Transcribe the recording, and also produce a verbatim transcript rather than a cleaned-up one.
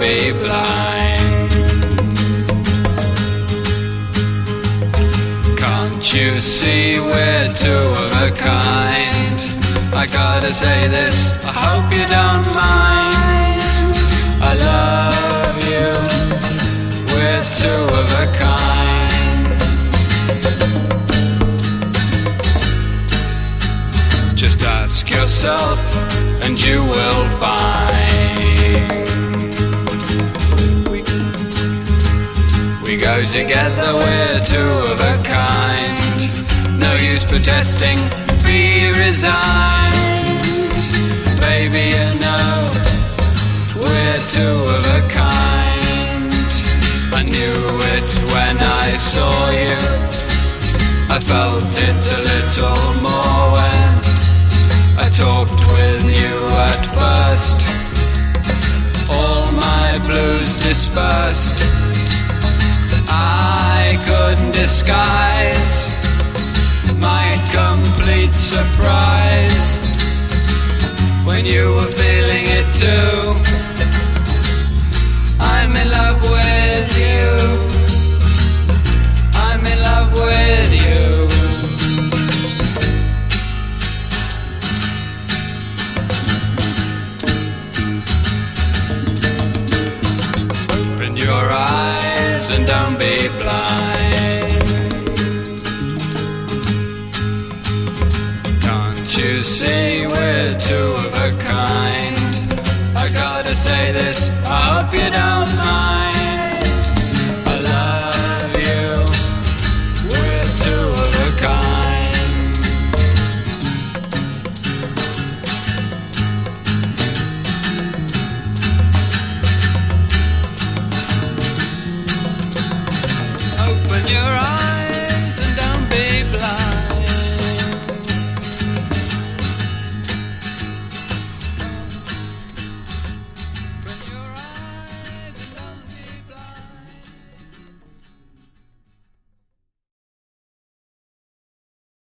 be blind. Can't you see we're two of a kind? I gotta say this, I hope you don't mind. I love you, we're two of a kind. Just ask yourself and you will find. We, we go together, we're two of a kind. No use protesting, be resigned. Baby, you know, we're two of a kind. I knew it when I saw you. I felt it a little more when I talked with you at first. All my blues dispersed. I couldn't disguise my complete surprise when you were feeling it too. I'm in love with you. I'm in love with you. Open your eyes and don't be blind. Can't you see we're two of a kind? I gotta say this, I hope you don't mind.